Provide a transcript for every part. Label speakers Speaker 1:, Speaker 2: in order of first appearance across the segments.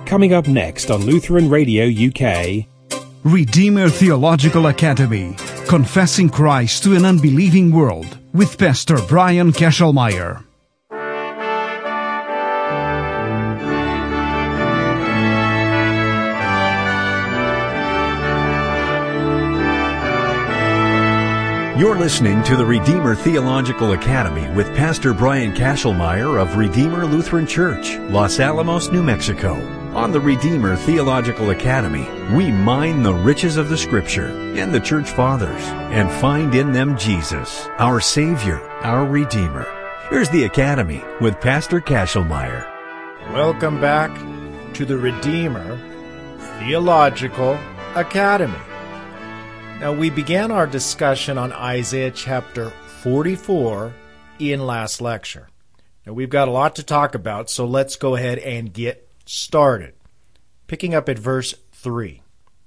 Speaker 1: Coming up next on Lutheran Radio UK.
Speaker 2: Redeemer Theological Academy, Confessing Christ to an Unbelieving World, with Pastor Brian Kesselmeyer.
Speaker 3: You're listening to the Redeemer Theological Academy with Pastor Brian Kesselmeyer of Redeemer Lutheran Church, Los Alamos, New Mexico. On the Redeemer Theological Academy, we mine the riches of the Scripture and the Church Fathers and find in them Jesus, our Savior, our Redeemer. Here's the Academy with Pastor Kesselmeyer.
Speaker 4: Welcome back to the Redeemer Theological Academy. Now, we began our discussion on Isaiah chapter 44 in last lecture. Now, we've got a lot to talk about, so let's go ahead and get started. Picking up at verse 3.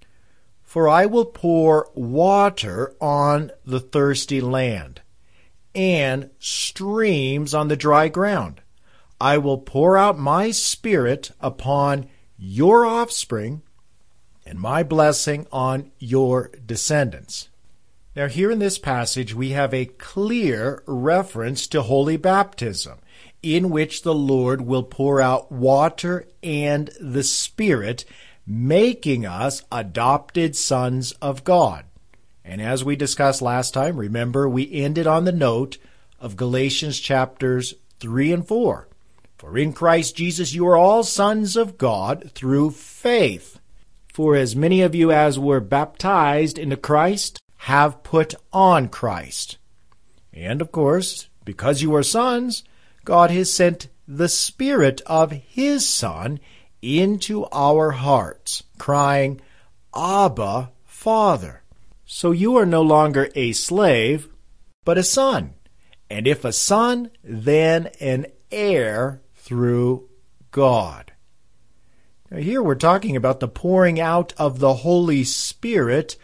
Speaker 4: For I will pour water on the thirsty land, and streams on the dry ground. I will pour out my Spirit upon your offspring, and my blessing on your descendants. Now, here in this passage, we have a clear reference to holy baptism, in which the Lord will pour out water and the Spirit, making us adopted sons of God. And as we discussed last time, remember, we ended on the note of Galatians chapters 3 and 4. For in Christ Jesus you are all sons of God through faith. For as many of you as were baptized into Christ have put on Christ. And of course, because you are sons, God has sent the Spirit of His Son into our hearts, crying, Abba, Father. So you are no longer a slave, but a son. And if a son, then an heir through God. Now here we're talking about the pouring out of the Holy Spirit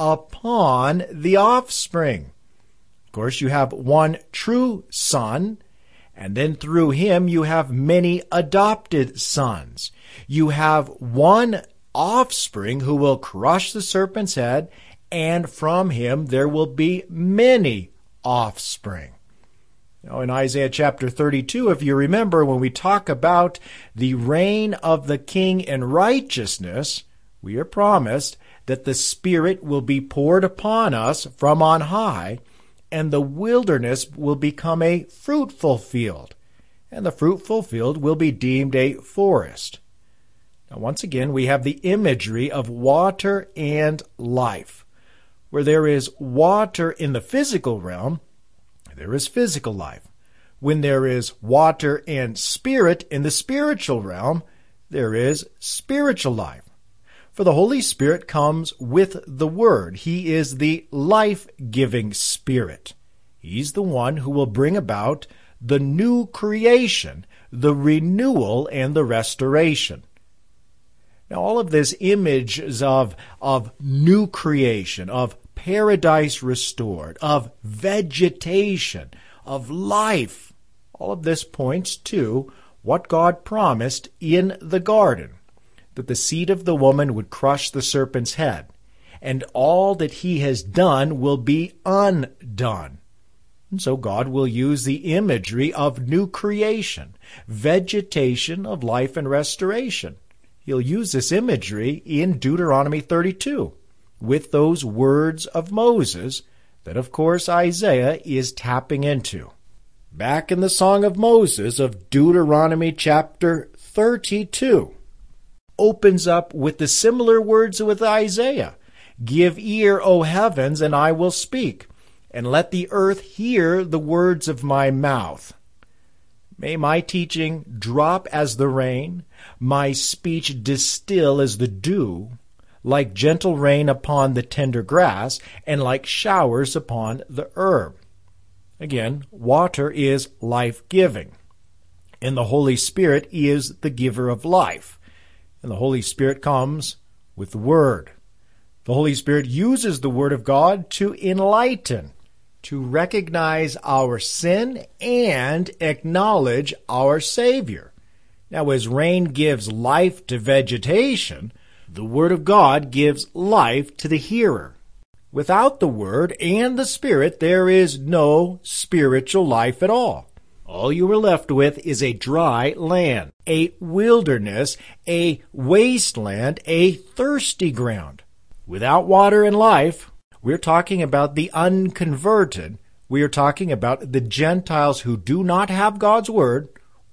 Speaker 4: upon the offspring. Of course, you have one true son, and then through him you have many adopted sons. You have one offspring who will crush the serpent's head, and from him there will be many offspring. Now, in Isaiah chapter 32, if you remember, when we talk about the reign of the king in righteousness, we are promised that the Spirit will be poured upon us from on high, and the wilderness will become a fruitful field, and the fruitful field will be deemed a forest. Now, once again, we have the imagery of water and life. Where there is water in the physical realm, there is physical life. When there is water and spirit in the spiritual realm, there is spiritual life. For the Holy Spirit comes with the Word. He is the life-giving Spirit. He's the one who will bring about the new creation, the renewal, and the restoration. Now, all of this images of new creation, of paradise restored, of vegetation, of life, all of this points to what God promised in the garden, that the seed of the woman would crush the serpent's head, and all that he has done will be undone. And so God will use the imagery of new creation, vegetation of life and restoration. He'll use this imagery in Deuteronomy 32 with those words of Moses that, of course, Isaiah is tapping into. Back in the Song of Moses of Deuteronomy chapter 32 opens up with the similar words with Isaiah. Give ear, O heavens, and I will speak, and let the earth hear the words of my mouth. May my teaching drop as the rain, my speech distill as the dew, like gentle rain upon the tender grass, and like showers upon the herb. Again, water is life-giving, and the Holy Spirit is the giver of life. And the Holy Spirit comes with the Word. The Holy Spirit uses the Word of God to enlighten, to recognize our sin and acknowledge our Savior. Now, as rain gives life to vegetation, the Word of God gives life to the hearer. Without the Word and the Spirit, there is no spiritual life at all. All you are left with is a dry land, a wilderness, a wasteland, a thirsty ground. Without water and life, we're talking about the unconverted. We are talking about the Gentiles who do not have God's Word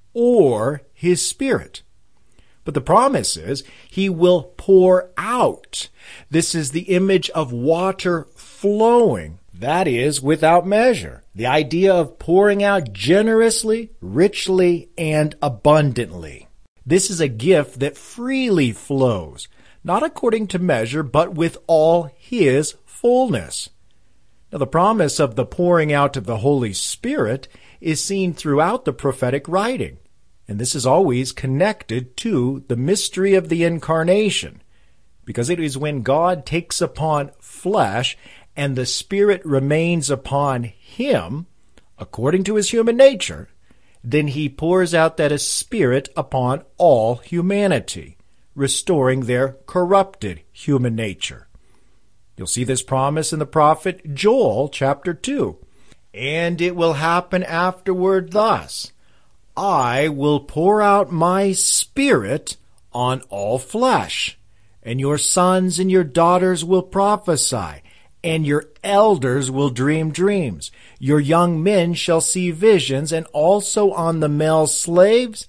Speaker 4: or His Spirit. But the promise is He will pour out. This is the image of water flowing. That is, without measure. The idea of pouring out generously, richly, and abundantly. This is a gift that freely flows, not according to measure, but with all His fullness. Now, the promise of the pouring out of the Holy Spirit is seen throughout the prophetic writing. And this is always connected to the mystery of the incarnation, because it is when God takes upon flesh and the Spirit remains upon Him, according to His human nature, then He pours out that Spirit upon all humanity, restoring their corrupted human nature. You'll see this promise in the prophet Joel, chapter 2. And it will happen afterward thus: I will pour out my Spirit on all flesh, and your sons and your daughters will prophesy, and your elders will dream dreams. Your young men shall see visions, and also on the male slaves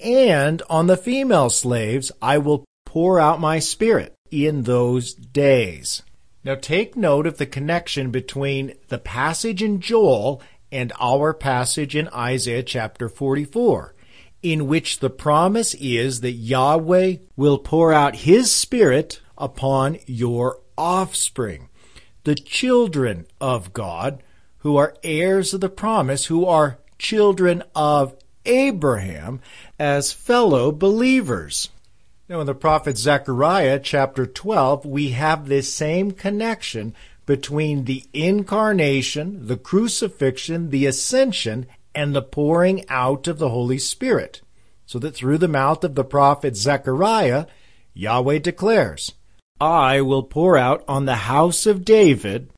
Speaker 4: and on the female slaves I will pour out my Spirit in those days. Now take note of the connection between the passage in Joel and our passage in Isaiah chapter 44, in which the promise is that Yahweh will pour out His Spirit upon your offspring, the children of God, who are heirs of the promise, who are children of Abraham, as fellow believers. Now in the prophet Zechariah chapter 12, we have this same connection between the incarnation, the crucifixion, the ascension, and the pouring out of the Holy Spirit. So that through the mouth of the prophet Zechariah, Yahweh declares, I will pour out on the house of David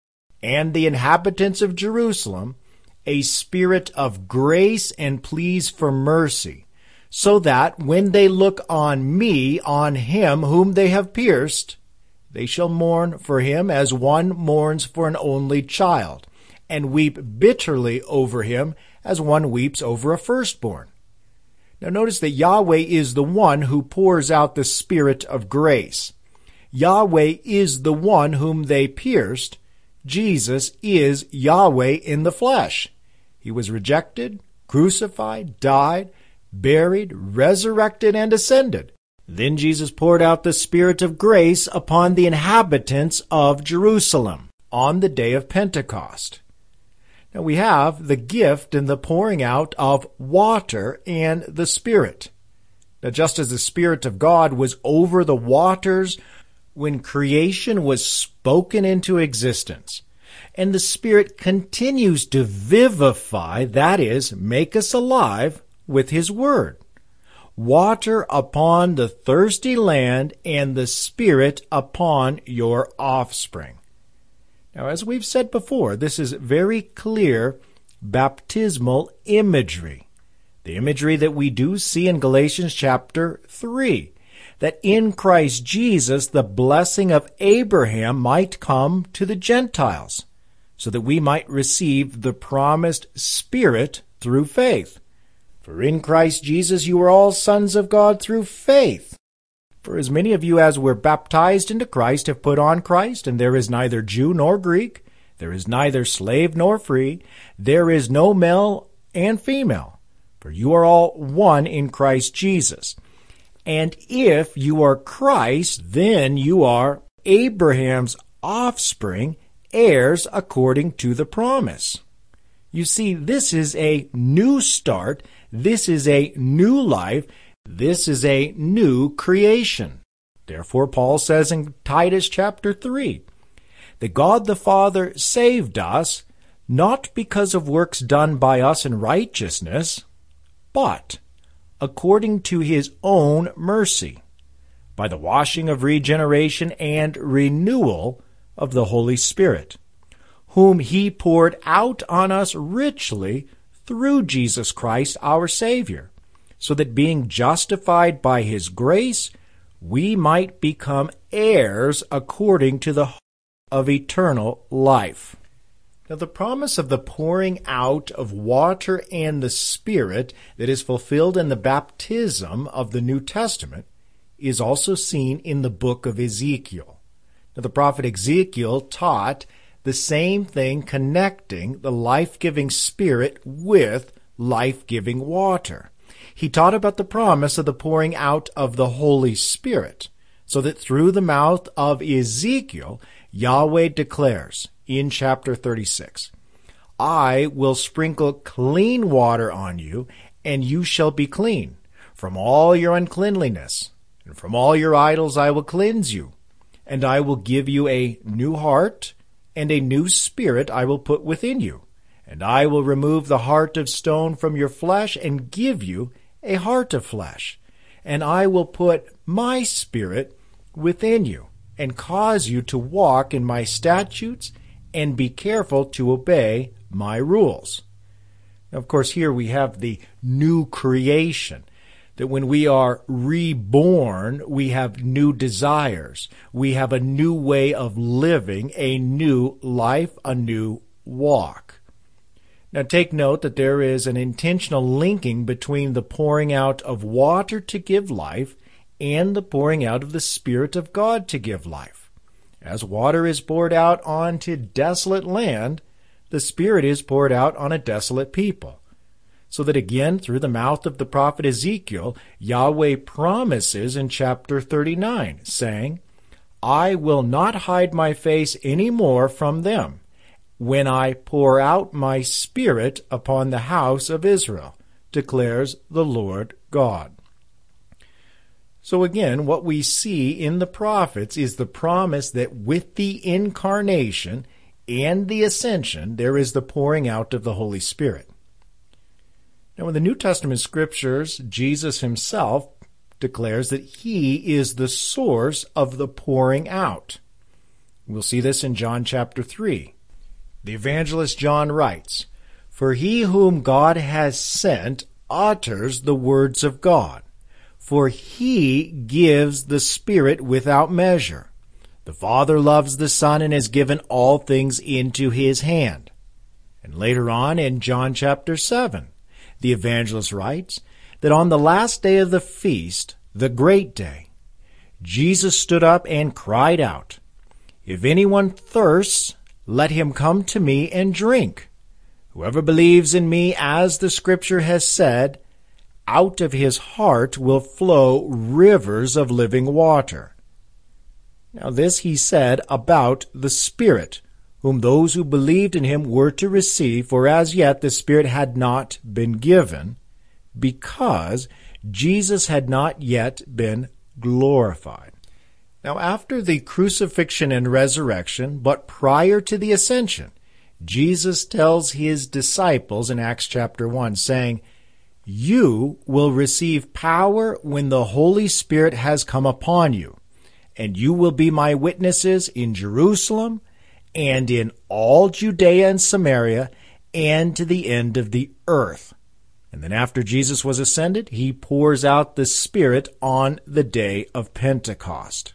Speaker 4: and the inhabitants of Jerusalem a spirit of grace and pleas for mercy, so that when they look on me, on him whom they have pierced, they shall mourn for him as one mourns for an only child, and weep bitterly over him as one weeps over a firstborn. Now notice that Yahweh is the one who pours out the Spirit of grace. Yahweh is the one whom they pierced. Jesus is Yahweh in the flesh. He was rejected, crucified, died, buried, resurrected, and ascended. Then Jesus poured out the Spirit of grace upon the inhabitants of Jerusalem on the day of Pentecost. Now we have the gift and the pouring out of water and the Spirit. Now just as the Spirit of God was over the waters when creation was spoken into existence, and the Spirit continues to vivify, that is, make us alive with His Word. Water upon the thirsty land, and the Spirit upon your offspring. Now, as we've said before, this is very clear baptismal imagery. The imagery that we do see in Galatians chapter 3, that in Christ Jesus the blessing of Abraham might come to the Gentiles, so that we might receive the promised Spirit through faith. For in Christ Jesus you are all sons of God through faith. For as many of you as were baptized into Christ have put on Christ, and there is neither Jew nor Greek, there is neither slave nor free, there is no male and female, for you are all one in Christ Jesus. And if you are Christ, then you are Abraham's offspring, heirs according to the promise. You see, this is a new start. This is a new life. This is a new creation. Therefore, Paul says in Titus chapter 3, that God the Father saved us, not because of works done by us in righteousness, but according to his own mercy, by the washing of regeneration and renewal of the Holy Spirit, whom he poured out on us richly through Jesus Christ our Savior, so that being justified by his grace, we might become heirs according to the hope of eternal life. Now, the promise of the pouring out of water and the Spirit that is fulfilled in the baptism of the New Testament is also seen in the book of Ezekiel. Now, the prophet Ezekiel taught the same thing, connecting the life-giving Spirit with life-giving water. He taught about the promise of the pouring out of the Holy Spirit, so that through the mouth of Ezekiel, Yahweh declares in chapter 36, I will sprinkle clean water on you, and you shall be clean. From all your uncleanliness, and from all your idols I will cleanse you. And I will give you a new heart, and a new spirit I will put within you. And I will remove the heart of stone from your flesh, and give you a heart of flesh. And I will put my spirit within you, and cause you to walk in my statutes, and be careful to obey my rules. Now, of course, here we have the new creation, that when we are reborn, we have new desires. We have a new way of living, a new life, a new walk. Now, take note that there is an intentional linking between the pouring out of water to give life and the pouring out of the Spirit of God to give life. As water is poured out onto desolate land, the Spirit is poured out on a desolate people. So that again, through the mouth of the prophet Ezekiel, Yahweh promises in chapter 39, saying, I will not hide my face any more from them when I pour out my Spirit upon the house of Israel, declares the Lord God. So again, what we see in the prophets is the promise that with the incarnation and the ascension, there is the pouring out of the Holy Spirit. Now, in the New Testament scriptures, Jesus himself declares that he is the source of the pouring out. We'll see this in John chapter 3. The evangelist John writes, For he whom God has sent utters the words of God, for he gives the Spirit without measure. The Father loves the Son and has given all things into his hand. And later on in John chapter 7, the evangelist writes that on the last day of the feast, the great day, Jesus stood up and cried out, If anyone thirsts, let him come to me and drink. Whoever believes in me, as the Scripture has said, out of his heart will flow rivers of living water. Now this he said about the Spirit, whom those who believed in him were to receive, for as yet the Spirit had not been given, because Jesus had not yet been glorified. Now, after the crucifixion and resurrection, but prior to the ascension, Jesus tells his disciples in Acts chapter 1, saying, You will receive power when the Holy Spirit has come upon you, and you will be my witnesses in Jerusalem, and in all Judea and Samaria, and to the end of the earth. And then after Jesus was ascended, he pours out the Spirit on the day of Pentecost.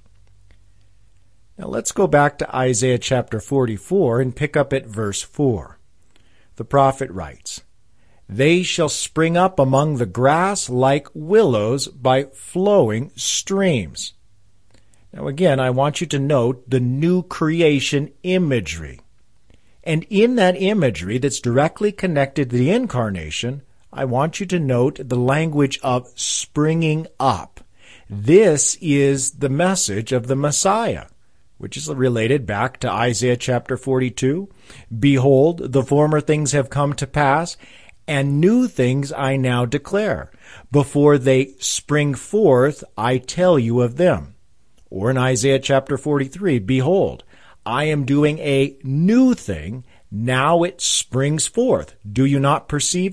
Speaker 4: Now let's go back to Isaiah chapter 44 and pick up at verse 4. The prophet writes, They shall spring up among the grass like willows by flowing streams. Now again, I want you to note the new creation imagery. And in that imagery that's directly connected to the incarnation, I want you to note the language of springing up. This is the message of the Messiah, which is related back to Isaiah chapter 42. Behold, the former things have come to pass, and new things I now declare. Before they spring forth, I tell you of them. Or in Isaiah chapter 43, Behold, I am doing a new thing, now it springs forth. Do you not perceive it?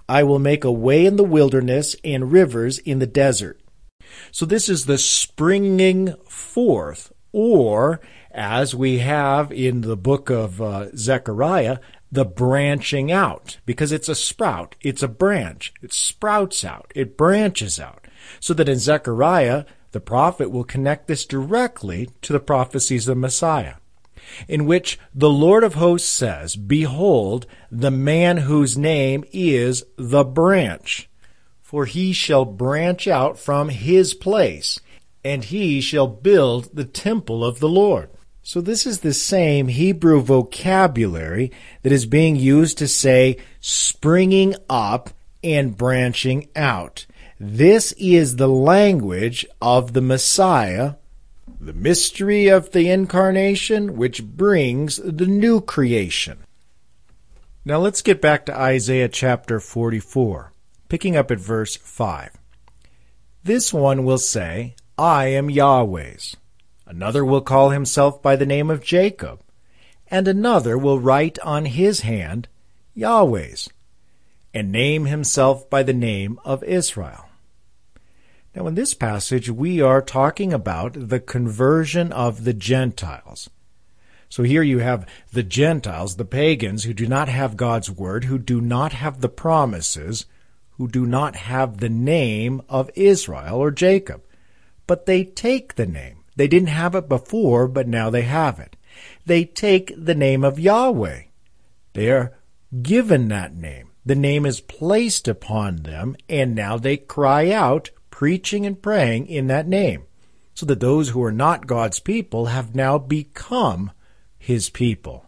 Speaker 4: I will make a way in the wilderness and rivers in the desert. So this is the springing forth, or as we have in the book of Zechariah, the branching out, because it's a sprout, it's a branch, it sprouts out, it branches out, so that in Zechariah, the prophet will connect this directly to the prophecies of Messiah, in which the Lord of hosts says, "Behold, the man whose name is the branch, for he shall branch out from his place, and he shall build the temple of the Lord." So this is the same Hebrew vocabulary that is being used to say springing up and branching out. This is the language of the Messiah, the mystery of the incarnation, which brings the new creation. Now let's get back to Isaiah chapter 44, picking up at verse 5. This one will say, "I am Yahweh's." Another will call himself by the name of Jacob, and another will write on his hand, Yahweh's, and name himself by the name of Israel. Now in this passage, we are talking about the conversion of the Gentiles. So here you have the Gentiles, the pagans, who do not have God's word, who do not have the promises, who do not have the name of Israel or Jacob. But they take the name. They didn't have it before, but now they have it. They take the name of Yahweh. They are given that name. The name is placed upon them, and now they cry out, preaching and praying in that name, so that those who are not God's people have now become his people.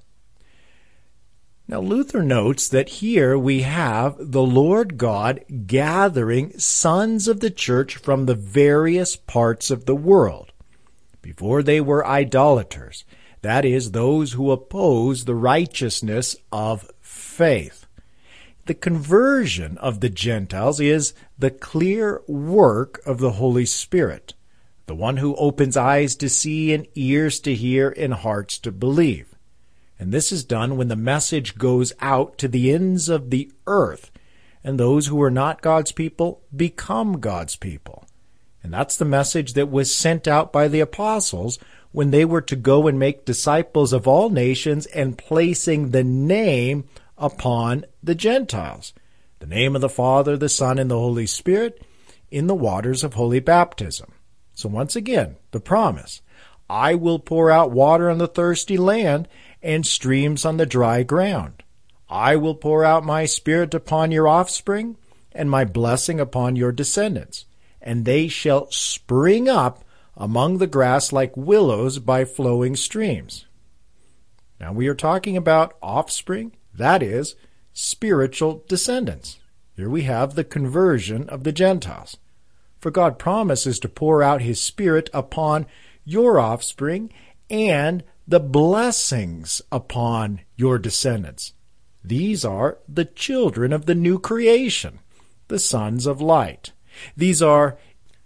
Speaker 4: Now Luther notes that here we have the Lord God gathering sons of the church from the various parts of the world. Before they were idolaters, that is, those who oppose the righteousness of faith. The conversion of the Gentiles is the clear work of the Holy Spirit, the one who opens eyes to see and ears to hear and hearts to believe. And this is done when the message goes out to the ends of the earth, and those who are not God's people become God's people. And that's the message that was sent out by the apostles when they were to go and make disciples of all nations and placing the name upon the Gentiles, the name of the Father, the Son, and the Holy Spirit in the waters of holy baptism. So once again, the promise, I will pour out water on the thirsty land and streams on the dry ground. I will pour out my Spirit upon your offspring and my blessing upon your descendants, and they shall spring up among the grass like willows by flowing streams. Now we are talking about offspring, that is, spiritual descendants. Here we have the conversion of the Gentiles. For God promises to pour out his Spirit upon your offspring and the blessings upon your descendants. These are the children of the new creation, the sons of light. These are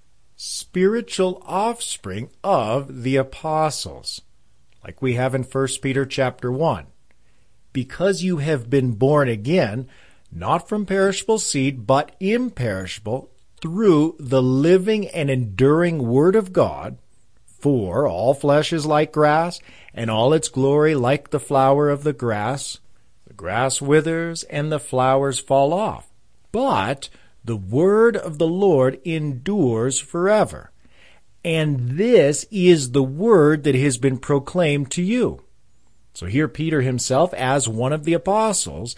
Speaker 4: spiritual offspring of the apostles, like we have in 1 Peter chapter 1. Because you have been born again, not from perishable seed, but imperishable, through the living and enduring Word of God, for all flesh is like grass, and all its glory like the flower of the grass. The grass withers, and the flowers fall off. But the word of the Lord endures forever. And this is the word that has been proclaimed to you. So here Peter himself, as one of the apostles,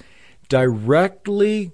Speaker 4: directly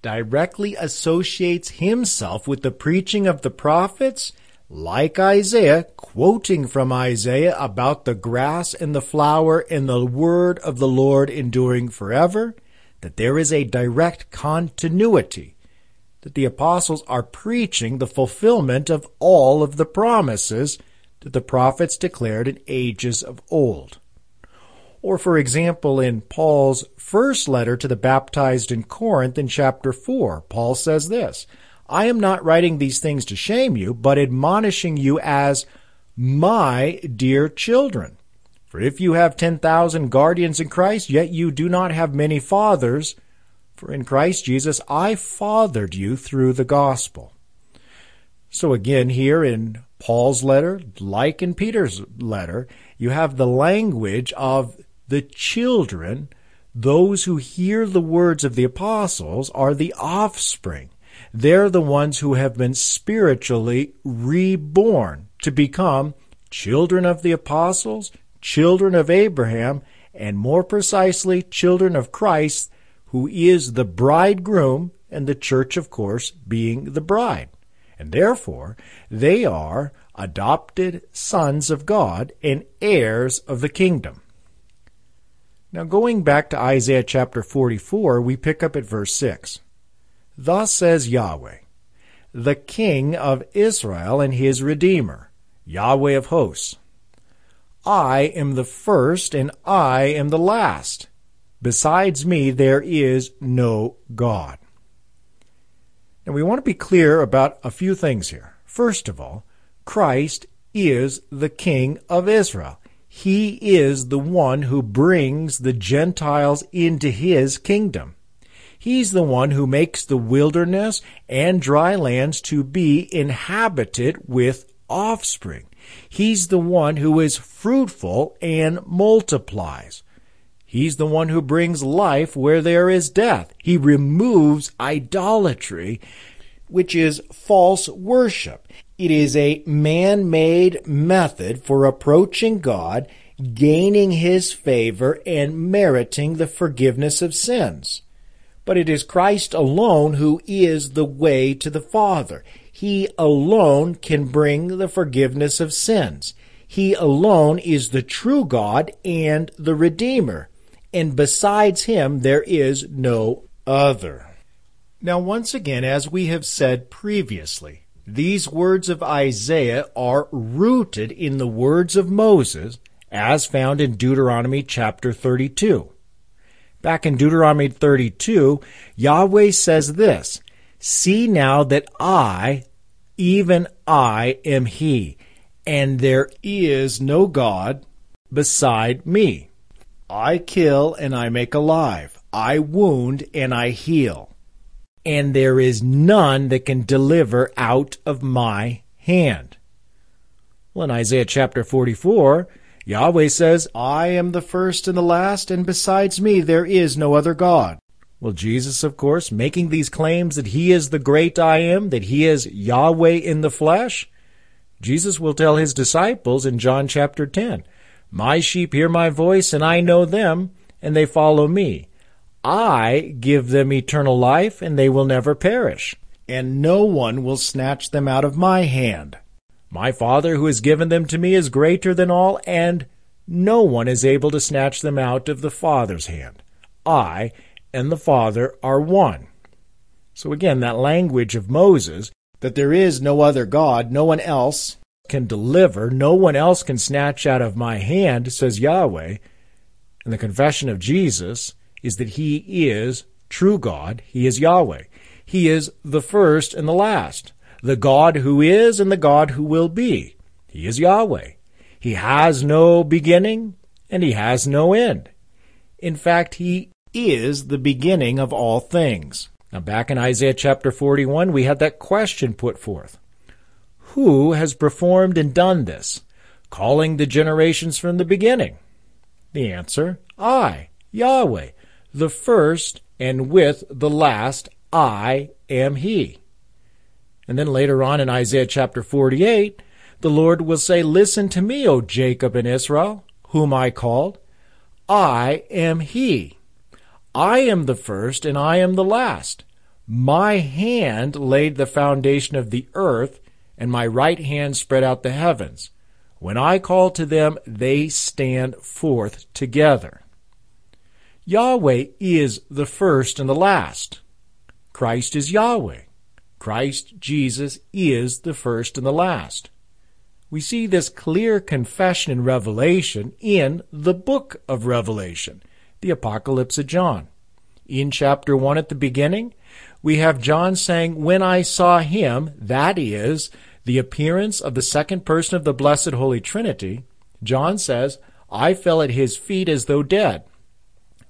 Speaker 4: associates himself with the preaching of the prophets, like Isaiah, quoting from Isaiah about the grass and the flower and the word of the Lord enduring forever, that there is a direct continuity, that the apostles are preaching the fulfillment of all of the promises that the prophets declared in ages of old. Or, for example, in Paul's first letter to the baptized in Corinth in chapter 4, Paul says this, I am not writing these things to shame you, but admonishing you as my dear children. For if you have 10,000 guardians in Christ, yet you do not have many fathers, For in Christ Jesus I fathered you through the gospel. So again, here in Paul's letter, like in Peter's letter, you have the language of the children. Those who hear the words of the apostles are the offspring. They're the ones who have been spiritually reborn to become children of the apostles, children of Abraham, and more precisely, children of Christ, who is the bridegroom, and the church, of course, being the bride. And therefore, they are adopted sons of God and heirs of the kingdom. Now, going back to Isaiah chapter 44, we pick up at verse 6. Thus says Yahweh, the King of Israel and his Redeemer, Yahweh of hosts, I am the first and I am the last. Besides me there is no God. Now we want to be clear about a few things here. First of all, Christ is the King of Israel. He is the one who brings the Gentiles into his kingdom. He's the one who makes the wilderness and dry lands to be inhabited with offspring. He's the one who is fruitful and multiplies. He's the one who brings life where there is death. He removes idolatry, which is false worship. It is a man-made method for approaching God, gaining his favor, and meriting the forgiveness of sins. But it is Christ alone who is the way to the Father. He alone can bring the forgiveness of sins. He alone is the true God and the Redeemer. And besides him, there is no other. Now, once again, as we have said previously, these words of Isaiah are rooted in the words of Moses, as found in Deuteronomy chapter 32. Back in Deuteronomy 32, Yahweh says this, See now that I, even I, am He, and there is no God beside me. I kill and I make alive. I wound and I heal. And there is none that can deliver out of my hand. Well, in Isaiah chapter 44, Yahweh says, I am the first and the last, and besides me there is no other God. Well, Jesus, of course, making these claims that he is the great I am, that he is Yahweh in the flesh, Jesus will tell his disciples in John chapter 10, My sheep hear my voice, and I know them, and they follow me. I give them eternal life, and they will never perish, and no one will snatch them out of my hand. My Father who has given them to me is greater than all, and no one is able to snatch them out of the Father's hand. I and the Father are one. So again, that language of Moses, that there is no other God, no one else can deliver, no one else can snatch out of my hand, says Yahweh. And the confession of Jesus is that he is true God, he is Yahweh. He is the first and the last, the God who is and the God who will be. He is Yahweh. He has no beginning and he has no end. In fact, he is the beginning of all things. Now back in Isaiah chapter 41, we had that question put forth. Who has performed and done this, calling the generations from the beginning? The answer, I, Yahweh, the first and with the last, I am he. And then later on in Isaiah chapter 48, the Lord will say, Listen to me, O Jacob and Israel, whom I called. I am he. I am the first and I am the last. My hand laid the foundation of the earth, and my right hand spread out the heavens. When I call to them, they stand forth together. Yahweh is the first and the last. Christ is Yahweh. Christ Jesus is the first and the last. We see this clear confession in Revelation in the book of Revelation, the Apocalypse of John. In chapter 1 at the beginning, we have John saying, When I saw him, that is, the appearance of the second person of the Blessed Holy Trinity, John says, I fell at his feet as though dead.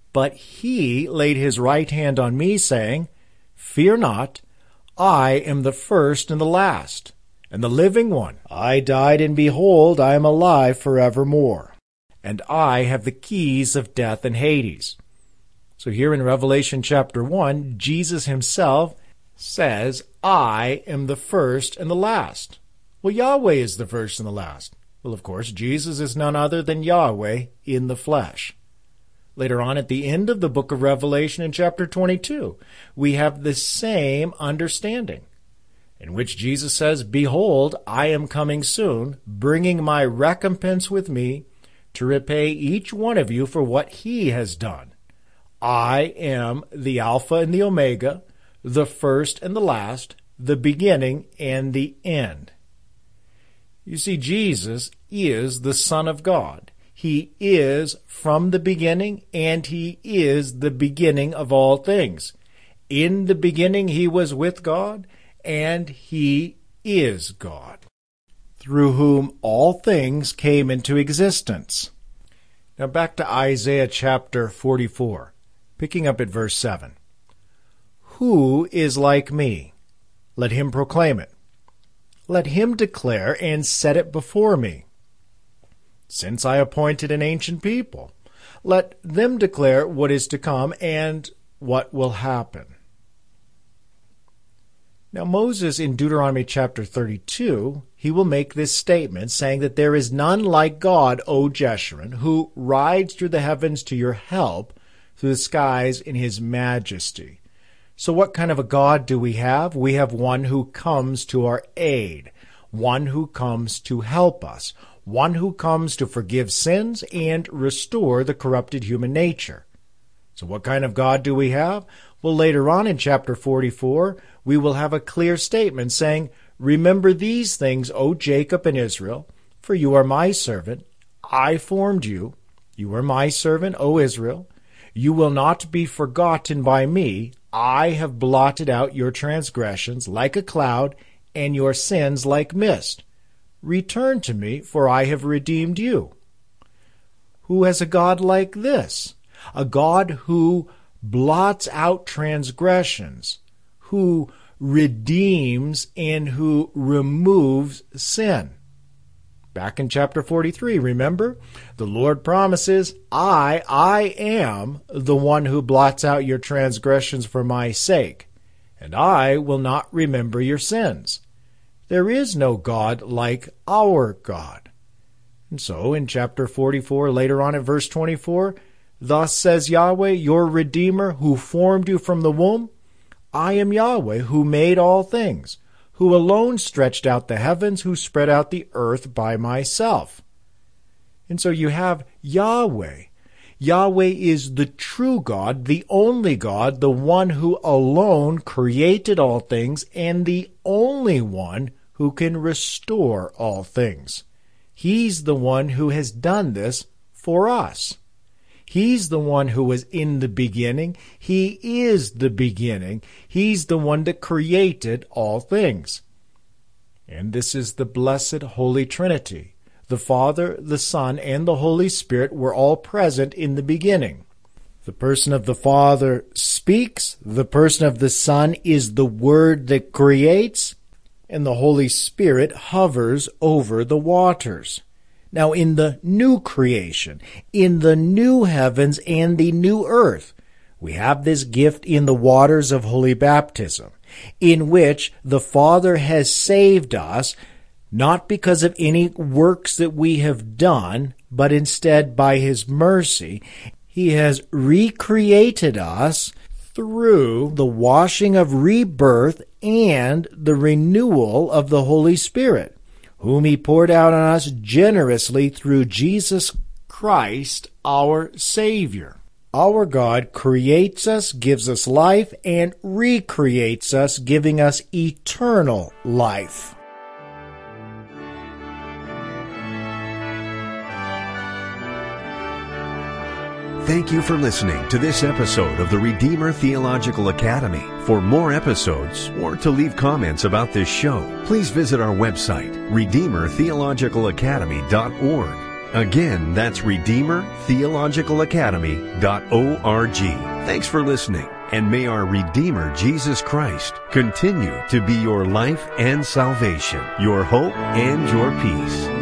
Speaker 4: But he laid his right hand on me, saying, Fear not, I am the first and the last, and the living one. I died, and behold, I am alive forevermore. And I have the keys of death and Hades. So here in Revelation chapter 1, Jesus himself says, I am the first and the last. Well, Yahweh is the first and the last. Well, of course, Jesus is none other than Yahweh in the flesh. Later on at the end of the book of Revelation in chapter 22, we have the same understanding, in which Jesus says, Behold, I am coming soon, bringing my recompense with me to repay each one of you for what he has done. I am the Alpha and the Omega, the first and the last, the beginning and the end. You see, Jesus is the Son of God. He is from the beginning, and he is the beginning of all things. In the beginning he was with God, and he is God, through whom all things came into existence. Now back to Isaiah chapter 44, picking up at verse 7. Who is like me? Let him proclaim it. Let him declare and set it before me. Since I appointed an ancient people, let them declare what is to come and what will happen. Now Moses in Deuteronomy chapter 32, he will make this statement saying that there is none like God, O Jeshurun, who rides through the heavens to your help, through the skies in his majesty. So what kind of a God do we have? We have one who comes to our aid, one who comes to help us, one who comes to forgive sins and restore the corrupted human nature. So what kind of God do we have? Well, later on in chapter 44, we will have a clear statement saying, Remember these things, O Jacob and Israel, for you are my servant. I formed you. You are my servant, O Israel. You will not be forgotten by me. I have blotted out your transgressions like a cloud, and your sins like mist. Return to me, for I have redeemed you. Who has a God like this? A God who blots out transgressions, who redeems and who removes sin. Back in chapter 43, remember? The Lord promises, I am the one who blots out your transgressions for my sake, and I will not remember your sins. There is no God like our God. And so in chapter 44, later on at verse 24, Thus says Yahweh, your Redeemer, who formed you from the womb. I am Yahweh, who made all things, who alone stretched out the heavens, who spread out the earth by myself. And so you have Yahweh. Yahweh is the true God, the only God, the one who alone created all things, and the only one who can restore all things. He's the one who has done this for us. He's the one who was in the beginning. He is the beginning. He's the one that created all things. And this is the blessed Holy Trinity. The Father, the Son, and the Holy Spirit were all present in the beginning. The person of the Father speaks. The person of the Son is the Word that creates. And the Holy Spirit hovers over the waters. Now, in the new creation, in the new heavens and the new earth, we have this gift in the waters of holy baptism, in which the Father has saved us, not because of any works that we have done, but instead by His mercy. He has recreated us through the washing of rebirth and the renewal of the Holy Spirit, whom He poured out on us generously through Jesus Christ, our Savior. Our God creates us, gives us life, and recreates us, giving us eternal life.
Speaker 3: Thank you for listening to this episode of the Redeemer Theological Academy. For more episodes or to leave comments about this show, please visit our website, RedeemerTheologicalAcademy.org. Again, that's RedeemerTheologicalAcademy.org. Thanks for listening, and may our Redeemer Jesus Christ continue to be your life and salvation, your hope and your peace.